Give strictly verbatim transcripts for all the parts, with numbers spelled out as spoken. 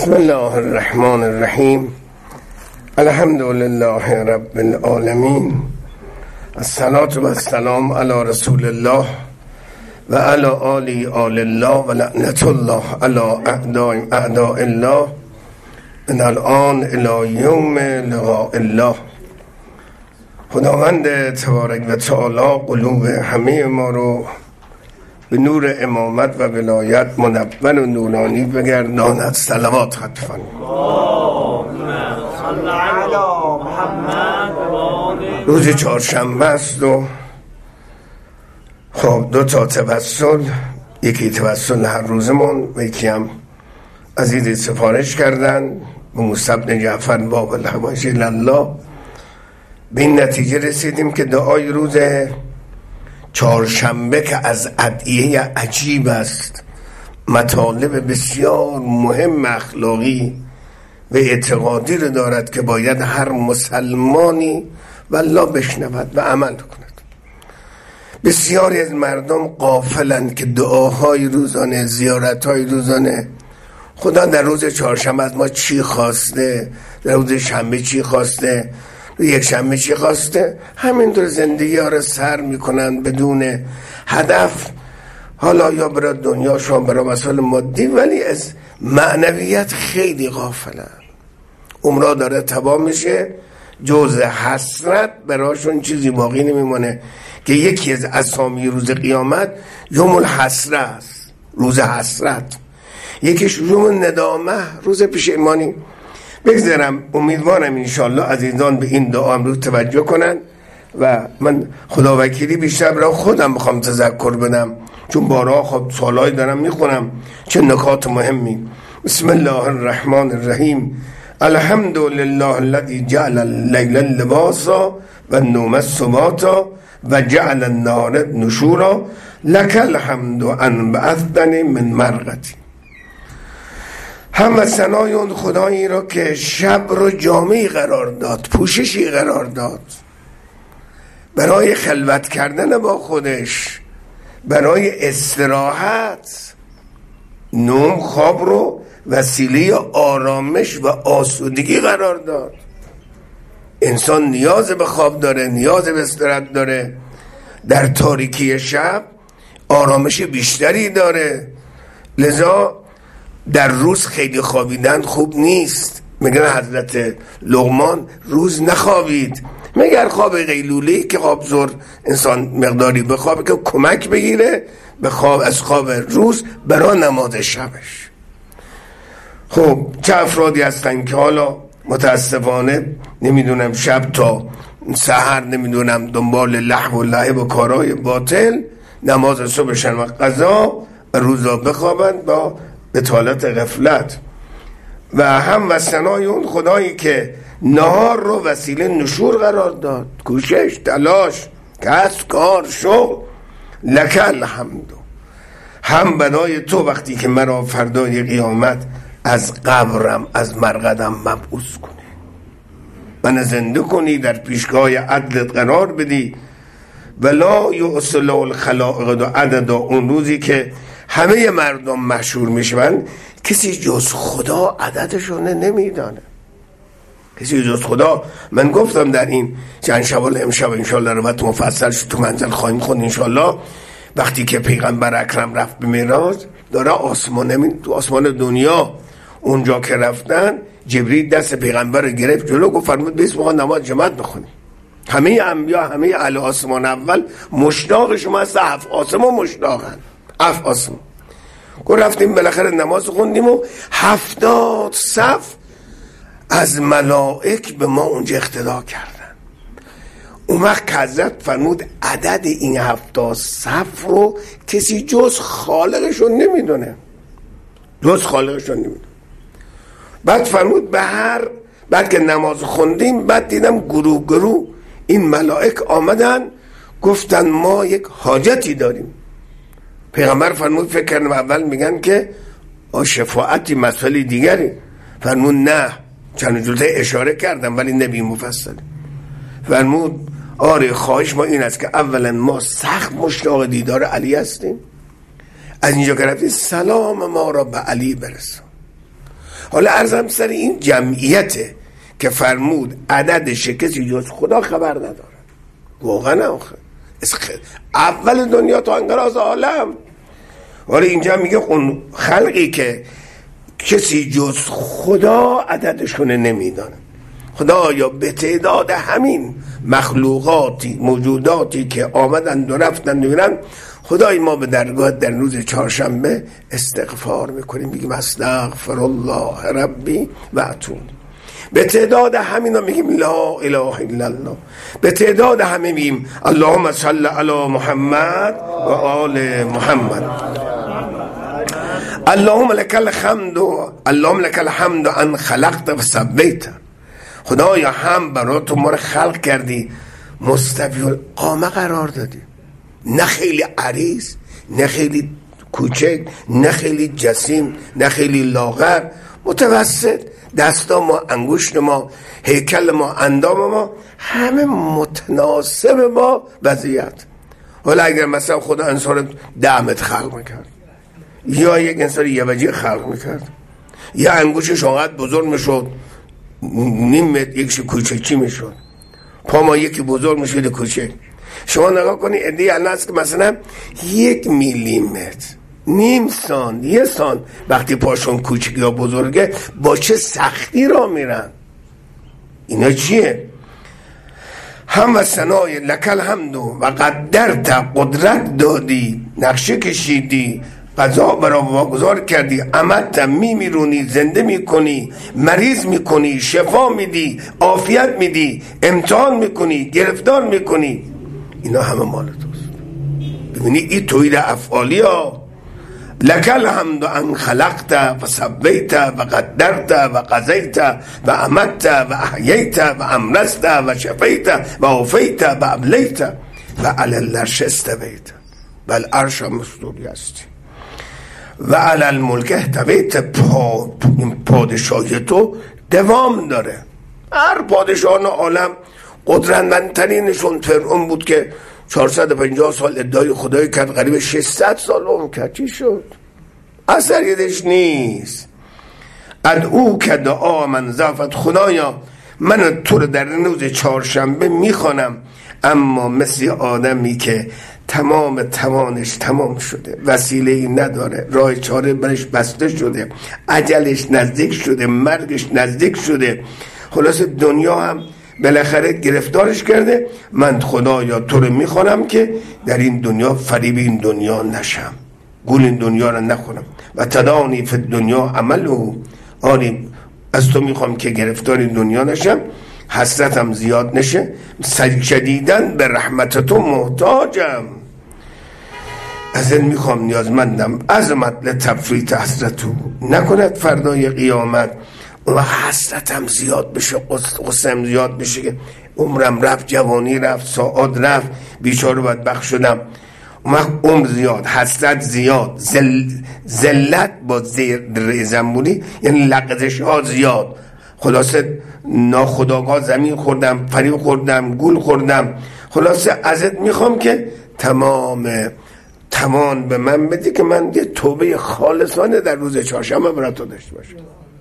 بسم الله الرحمن الرحیم. الحمد لله رب العالمین. الصلاة و السلام علی رسول الله و علی آل آل الله و لعنت الله علی اعداء اعداء الله من الان الی یوم لقاء الله. خداوند تبارک و تعالی قلوب همه ما رو به نور امامت و ولایت منور و نورانی بگرداند. صلوات خط فرمایید. روز چهارشنبه است و خب دو تا توسل، یکی توسل هر روزمون و یکی هم عزیزی سفارش کردن به موسی بن جعفر باب الحوائج الله. به این نتیجه رسیدیم که دعای روز چهارشنبه که از ادعیه عجیب است، مطالب بسیار مهم اخلاقی و اعتقادی رو دارد که باید هر مسلمانی والله بشنود و عمل کند. بسیاری از مردم غافلند که دعاهای روزانه، زیارتهای روزانه، خدا در روز چهارشنبه از ما چی خواسته، در روز شنبه چی خواسته، یک شنبه چی خواسته، همینطور زندگی ها رو سر میکنن بدون هدف، حالا یا برای دنیاشون برای مسائل مادی، ولی از معنویت خیلی غافلن. عمرها داره تباه میشه، جز حسرت براشون چیزی باقی نمیمونه که یکی از اسامی روز قیامت یوم الحسره است، روز حسرت. یکیش یوم ندامه، روز پشیمانی. بگذارم امیدوارم انشالله عزیزان به این دعا امروز توجه کنن و من خدا وکیلی بیشتر برای خودم بخوام تذکر بدم، چون بارها خب سوالای دارم میخونم چه نکات مهمی. بسم الله الرحمن الرحیم. الحمد لله الذی جعل اللیل لباسا و النوم سباتا و جعل النهار نشورا لک الحمد ان بعثتنی من مرقتی. هم و ثنای اون خدایی را که شب رو جامعی قرار داد، پوششی قرار داد برای خلوت کردن با خودش، برای استراحت. نوم، خواب رو وسیله آرامش و آسودگی قرار داد. انسان نیاز به خواب داره، نیاز به استراحت داره. در تاریکی شب آرامش بیشتری داره، لذا در روز خیلی خوابیدن خوب نیست. میگن حضرت لقمان روز نخوابید، مگر خواب قیلولی که خواب زور انسان مقداری بخوابه که کمک بگیره به خواب از خواب روز برای نماز شبش. خب چه افرادی هستن که حالا متاسفانه نمیدونم شب تا سحر نمیدونم دنبال لهو و لعب و کارهای باطل، نماز صبحشن و قضا و روزا بخوابند با بطالت غفلت. و هم و ثنای اون خدایی که نهار رو وسیله نشور قرار داد، کوشش، تلاش، کسب، کار، شغل. لک الحمد. هم برای تو وقتی که مرا فردای قیامت از قبرم، از مرقدم مبعوث کنی، من زنده کنی، در پیشگاه عدلت قرار بدی. ولا یؤصل الخلائق و عدد. اون روزی که همه مردم مشهور میشن، کسی جز خدا عددشون نمیدانه، کسی جز خدا. من گفتم در این چند شوال امشب انشالله روایت مفصل شد تو منزل خواهیم خوند انشالله. وقتی که پیغمبر اکرم رفت به معراج، داره آسمان، تو آسمان دنیا اونجا که رفتن، جبریل دست پیغمبر رو گرفت جلو، گفت فرمود بیست موقع نماز جماعت بخونی. همه انبیا، همه اهل آسمان اول مشتاق شما هست، هفت آسمان مشتاقن، هفت آسمان. گفت رفتیم بالاخره نماز خوندیم و هفتاد صف از ملائک به ما اونجا اقتدا کردن. اون وقت حضرت فرمود عدد این هفتاد صف رو کسی جز خالقشون نمیدونه، جز خالقشون نمیدونه. بعد فرمود به هر بعد که نماز خوندیم، بعد دیدم گروه گروه این ملائک آمدن، گفتن ما یک حاجتی داریم. پیغمبر فرمود فکر کردم اول میگن که شفاعتی مسئله دیگری. فرمود نه، چند جلسه اشاره کردم ولی نبی مفصل. فرمود آره خواهش ما این است که اولا ما سخت مشتاق دیدار علی هستیم، از اینجا که رفتیم سلام ما را به علی برسون. حالا عرضم سر این جمعیته که فرمود عددش کسی جز خدا خبر نداره. واقعا آخه اول دنیا تا انقراض عالم. حالا اینجا میگه اون خلقی که کسی جز خدا عددشون نمیدانه. خدایا به تعداد همین مخلوقاتی موجوداتی که آمدن و رفتن و میرن، خدای ما به درگاه در روز چهارشنبه استغفار میکنیم، میگیم استغفر الله ربی و اتوب. به تعداد همینا میگیم لا اله الا الله. به تعداد همه میگیم اللهم صل علی محمد و آل محمد. اللهم لك الحمد اللهم لك الحمد ان خلقت و سویت. خدایا هم برای تو ما رو خلق کردی، مستوی القامه قرار دادی، نه خیلی عریض، نه خیلی کوچک، نه خیلی جسیم، نه خیلی لاغر، متوسط. دستا ما، انگشت ما، هیکل ما، اندام ما همه متناسب با وضعیت. حالا اگر مثلا خدا انسان ده متر خلق میکرد، یا یک انسان یه وجه خلق میکرد، یا انگشتش اونقدر بزرگ میشد نیم متر یکش کوچکی میشد، پا ما یکی بزرگ میشد کوچک. شما نگاه کنی ادهی الان هست که مثلا یک میلیمتر، نیم سان، یه سان وقتی پاشون کوچک یا بزرگه با چه سختی را میرن. اینا چیه؟ هم و ثنای لک الحمد و قدرت، قدرت دادی، نقشه کشیدی، قضا برا واگذار کردی، امت میمیرونی، زنده میکنی، مریض میکنی، شفا میدی، عافیت میدی، امتحان میکنی، گرفتار میکنی. اینا همه مال توست. ببینی این توحید افعالی ها. لک الحمد ان خلقت و سویت و قدرت و قضیت و امت و احییت و امرست و شفیت و عافیت و ابلیت و علی العرش استویت و العرش مستوی هستی و علی الملک احتویت. پادشاهی تو دوام داره. هر پادشاهان عالم قدرتمندترینشون فرعون بود که چهارصد و پنجاه سال ادعای خدایی کرد، قریب ششصد سال عمر کرد. چی شد؟ اثر یدش نیست. ادعو که دعا من ضعفت. خدایا من تو رو در روز چهارشنبه میخوانم، اما مثل آدمی که تمام توانش تمام شده، وسیله ای نداره، راه چاره برش بسته شده، اجلش نزدیک شده، مرگش نزدیک شده، خلاص دنیا هم بالاخره گرفتارش کرده. من خدایا تو رو میخوانم که در این دنیا فریب این دنیا نشم، گول این دنیا رو نخورم. و تدانی فی دنیا عملو. آری از تو میخوام که گرفتار این دنیا نشم، حسرتم زیاد نشه، شدیدن به رحمت تو محتاجم. ازت میخوام نیازمندم، عظمت لتفریط حسرتو. نکند فردای قیامت و حسرتم زیاد بشه، قصم زیاد بشه که عمرم رفت، جوانی رفت، ساعات رفت، بیچاره بدبخت شدم. اون وقت عمر زیاد، حسرت زیاد، زل... زلت با زیر زنبولی یعنی لغزش ها زیاد. خلاصه ناخودآگاه زمین خوردم، فریب خوردم، گول خوردم. خلاصه ازت میخوام که تمام تمام به من بدی که من یه توبه خالصانه در روز چهارشنبه برای تو داشته باشم.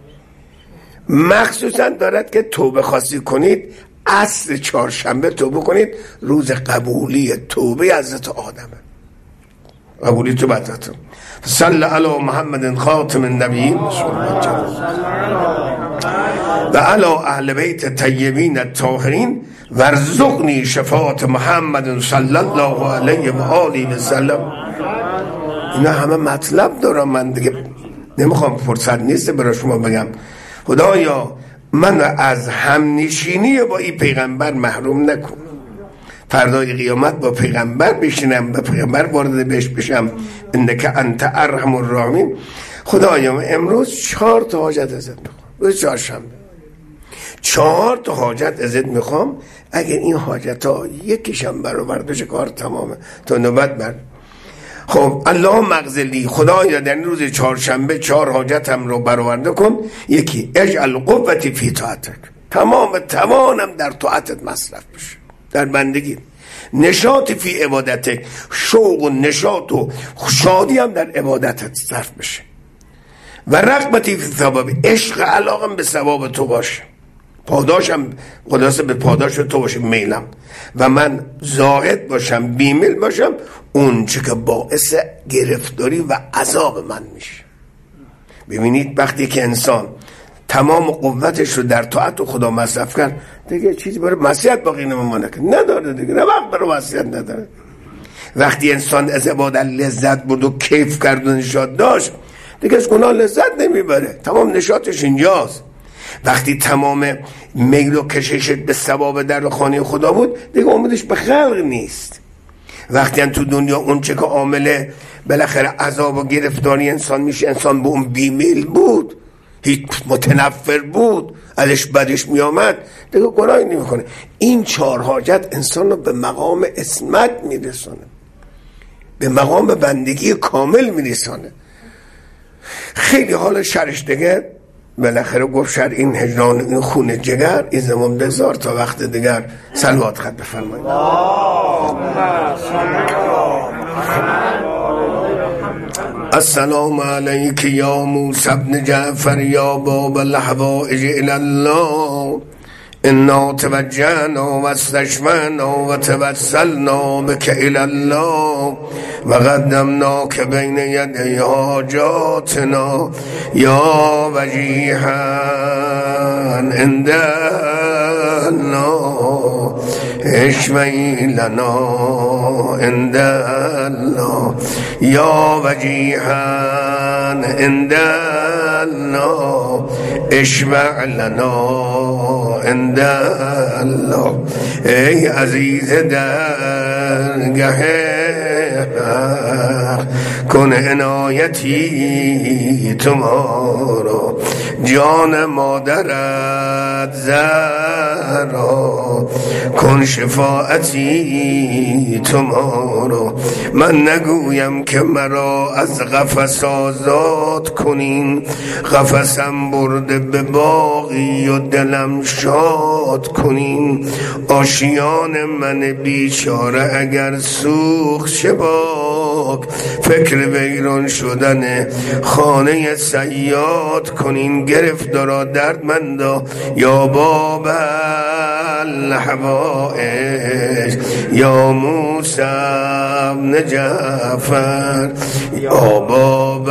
مخصوصا دارد که توبه خاصی کنید، عصر چهارشنبه توبه کنید، روز قبولی توبه حضرت آدمه، قبولی تو بدتون. صلی علی محمد خاتم النبیین و علی اهل بیت طیبین الطاهرین وارزقنی شفاعت محمد صلی الله علیه و آله و سلم. اینا همه مطلب دارم، من دیگه نمیخوام، فرصت نیست برای شما بگم. خدایا من از همنشینی با این پیغمبر محروم نکن. فردای قیامت با پیغمبر بشینم، با پیغمبر وارد بهش بشم. انک انت ارحم الراحمین. خدایا امروز چهار تا حاجت ازت میخوام، روز چهارشنبه چهار تا حاجت ازت میخوام. اگر این حاجت ها یکیشم برآورده بشه کار تمامه تا نوبت بعد. خب اللهم اغفرلی. خدایا در این روز چهارشنبه چهار حاجتم رو برآورده کن. یکی اجعل قوتی فی طاعتک، تمام توانم در طاعتت مصرف بشه، در بندگی. نشاط فی عبادتک، شوق و نشاط و شادی هم در عبادتت صرف بشه. و رغبتی فی ثواب، عشق علاقم به ثواب تو باشه، پاداشم خلاصه به پاداش تو باشه میلم، و من زاهد باشم بیمیل باشم اون چه که باعث گرفتاری و عذاب من میشه. ببینید وقتی که انسان تمام قوتش رو در طاعت خدا مصرف کرد دیگه چیزی برای معصیت باقی نمیمونه، نداره دیگه، نه وقت برای معصیت نداره. وقتی انسان از عبادت لذت برد و کیف کرد و نشاط داشت دیگه از گناه لذت نمیبره، تمام نشاطش اینجاست. وقتی تمام میل و کششت به ثواب در خانه خدا بود دیگه امیدش به خلق نیست. وقتی هم تو دنیا اون چه که عامل بالاخره عذاب و گرفتاری انسان میشه، انسان به اون بیمیل بود، هیچ متنفر بود، ازش بدش میامد، دیگه گناهی نمیکنه. این چهار حاجت انسان رو به مقام عصمت میرسانه، به مقام بندگی کامل میرسانه. خیلی حال شرش دیگه بالاخره گفت شر این هجران این خون جگر این زمان بذار تا وقت دیگر. صلوات خط بفرمایید. السلام علیک یا موسی بن جعفر یا باب الحوائج الی الله، انا توجهنا و استشفعنا و توسلنا بک الی الله و قدمناک بین یدی حاجاتنا یا وجیها عند الله اشفعی لنا عند الله یا وجیها عند الله اشفع لنا عند الله. ای عزیز درگه کن عنایتی تمارا، جان مادرت زهرا کن شفاعتی تمارا. من نگویم که مرا از قفس آزاد کنین، قفسم برده به باغی و دلم شاد کنین. آشیان من بیچاره اگر سوخت شباک، فکر ویران شدن خانه صیاد کنین. گرفتارا دردمندا یا باب الحوائج یا موسی بن جعفر یا باب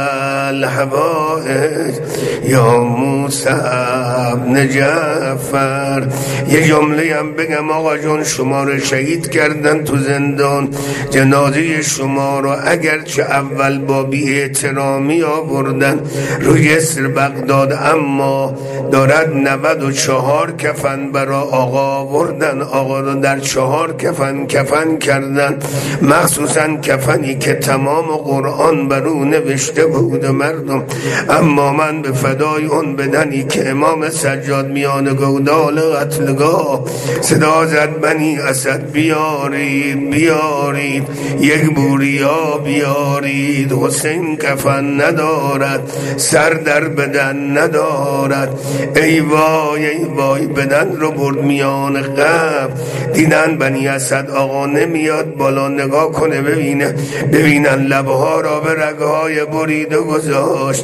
الحوائج یا موسی بن جعفر. یه جمله هم بگم آقا جون، شما رو شهید کردن تو زندان، جنازه شما رو اگرچه اول با بی احترامی آوردن روی اسر بغداد، اما دارد نود و چهار کفن برا آقا آوردن. آقا رو در چهار کفن کفن کردن، مخصوصا کفنی که تمام قرآن بر او نوشته بود مردم. اما من به فدای اون بدنی که امام سجاد میان گودال قتلگاه صدا زد بنی اسد بیارید بیارید، یک بوریا بیارید، حسین کفن ندارد، سر در بدن ندارد. ای وای ای وای، بدن رو برد میان قبر، دیدن بنی اسد آقا نمیاد بالا نگاه کنه ببینه، ببینن لبها را به رگهای بریده گذاشت.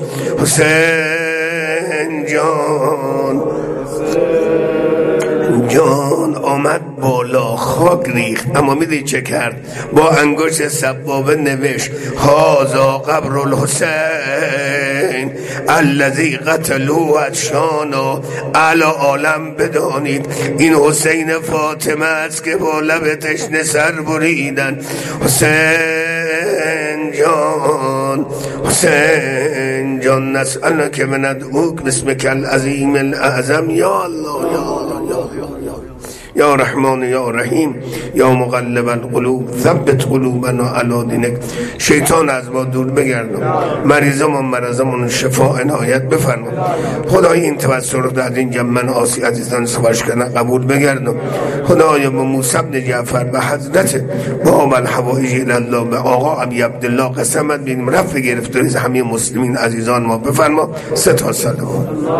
حسین جان جان آمد بالا، خاک ریخت، اما میدید چه کرد؟ با انگشت سبابه نوشت هذا قبر الحسین الذی قتلوه ادشانا. اعلی عالم بدانید این حسین فاطمه است که با لب تشنه سر بریدن. حسین جان حسین جان نسألک و ندعوک باسمک العظیم الاعظم یا الله یا الله یا الله یا رحمان یا رحیم یا مقلب القلوب ثبت قلوبنا علی دینک. شیطان از ما دور بگردم، مریضمون مرضمون شفا عنایت بفرما. خدای این توسل رو در این جمع من آسی عزیزان سفارش کردن قبول بگردم. خدای با موسی بن جعفر به حضرت باب الحوائج الی الله به آقا ابی عبدالله قسمت بین رفع گرفتاری همه مسلمین عزیزان ما بفرما. سه تا صلوات.